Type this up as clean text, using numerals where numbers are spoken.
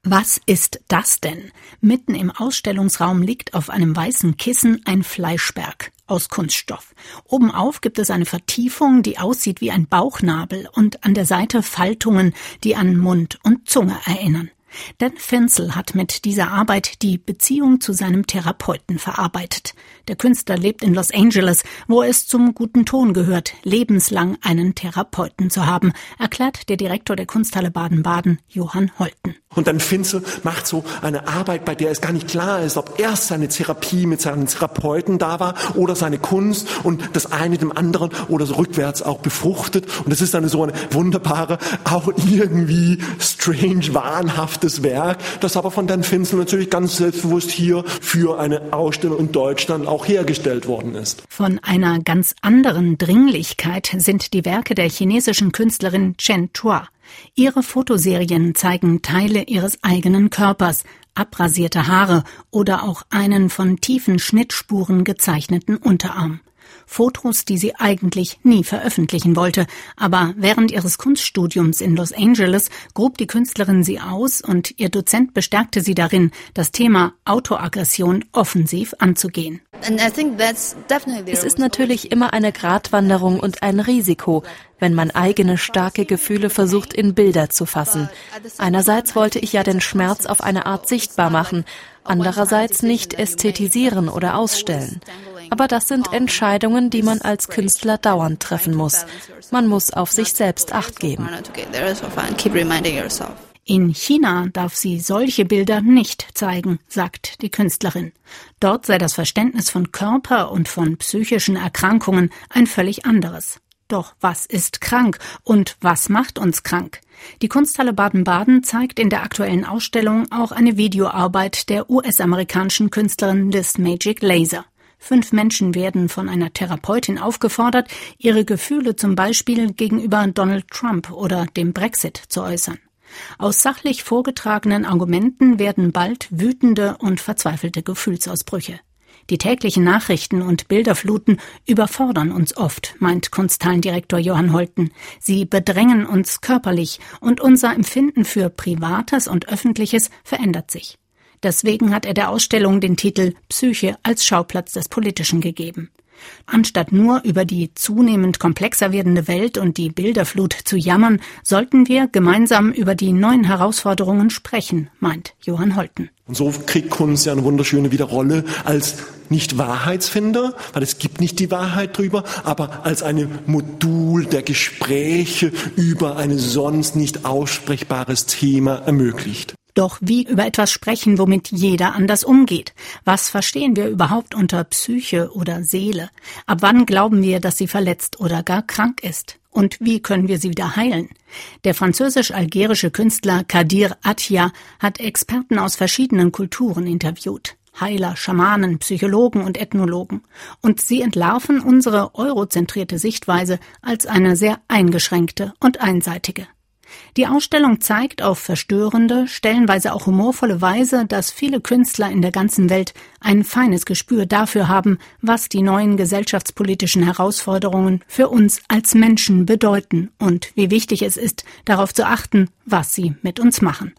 Was ist das denn? Mitten im Ausstellungsraum liegt auf einem weißen Kissen ein Fleischberg aus Kunststoff. Obenauf gibt es eine Vertiefung, die aussieht wie ein Bauchnabel, und an der Seite Faltungen, die an Mund und Zunge erinnern. Dan Finzel hat mit dieser Arbeit die Beziehung zu seinem Therapeuten verarbeitet. Der Künstler lebt in Los Angeles, wo es zum guten Ton gehört, lebenslang einen Therapeuten zu haben, erklärt der Direktor der Kunsthalle Baden-Baden, Johann Holten. Und Dan Finzel macht so eine Arbeit, bei der es gar nicht klar ist, ob erst seine Therapie mit seinem Therapeuten da war oder seine Kunst und das eine dem anderen oder so rückwärts auch befruchtet. Und es ist dann so eine wunderbare, auch irgendwie strange, wahnhaftes Werk, das aber von Dan Finzel natürlich ganz selbstbewusst hier für eine Ausstellung in Deutschland auch hergestellt worden ist. Von einer ganz anderen Dringlichkeit sind die Werke der chinesischen Künstlerin Chen Chua. Ihre Fotoserien zeigen Teile ihres eigenen Körpers, abrasierte Haare oder auch einen von tiefen Schnittspuren gezeichneten Unterarm. Fotos, die sie eigentlich nie veröffentlichen wollte, aber während ihres Kunststudiums in Los Angeles grub die Künstlerin sie aus und ihr Dozent bestärkte sie darin, das Thema Autoaggression offensiv anzugehen. Es ist natürlich immer eine Gratwanderung und ein Risiko, wenn man eigene starke Gefühle versucht, in Bilder zu fassen. Einerseits wollte ich ja den Schmerz auf eine Art sichtbar machen, andererseits nicht ästhetisieren oder ausstellen. Aber das sind Entscheidungen, die man als Künstler dauernd treffen muss. Man muss auf sich selbst Acht geben. In China darf sie solche Bilder nicht zeigen, sagt die Künstlerin. Dort sei das Verständnis von Körper und von psychischen Erkrankungen ein völlig anderes. Doch was ist krank und was macht uns krank? Die Kunsthalle Baden-Baden zeigt in der aktuellen Ausstellung auch eine Videoarbeit der US-amerikanischen Künstlerin Liz Magic Laser. 5 Menschen werden von einer Therapeutin aufgefordert, ihre Gefühle zum Beispiel gegenüber Donald Trump oder dem Brexit zu äußern. Aus sachlich vorgetragenen Argumenten werden bald wütende und verzweifelte Gefühlsausbrüche. Die täglichen Nachrichten und Bilderfluten überfordern uns oft, meint Kunsthallendirektor Johann Holten. Sie bedrängen uns körperlich und unser Empfinden für Privates und Öffentliches verändert sich. Deswegen hat er der Ausstellung den Titel Psyche als Schauplatz des Politischen gegeben. Anstatt nur über die zunehmend komplexer werdende Welt und die Bilderflut zu jammern, sollten wir gemeinsam über die neuen Herausforderungen sprechen, meint Johann Holten. Und so kriegt Kunst ja eine wunderschöne Rolle als nicht Wahrheitsfinder, weil es gibt nicht die Wahrheit drüber, aber als eine Modul der Gespräche über ein sonst nicht aussprechbares Thema ermöglicht. Doch wie über etwas sprechen, womit jeder anders umgeht? Was verstehen wir überhaupt unter Psyche oder Seele? Ab wann glauben wir, dass sie verletzt oder gar krank ist? Und wie können wir sie wieder heilen? Der französisch-algerische Künstler Kadir Attia hat Experten aus verschiedenen Kulturen interviewt. Heiler, Schamanen, Psychologen und Ethnologen. Und sie entlarven unsere eurozentrierte Sichtweise als eine sehr eingeschränkte und einseitige. Die Ausstellung zeigt auf verstörende, stellenweise auch humorvolle Weise, dass viele Künstler in der ganzen Welt ein feines Gespür dafür haben, was die neuen gesellschaftspolitischen Herausforderungen für uns als Menschen bedeuten und wie wichtig es ist, darauf zu achten, was sie mit uns machen.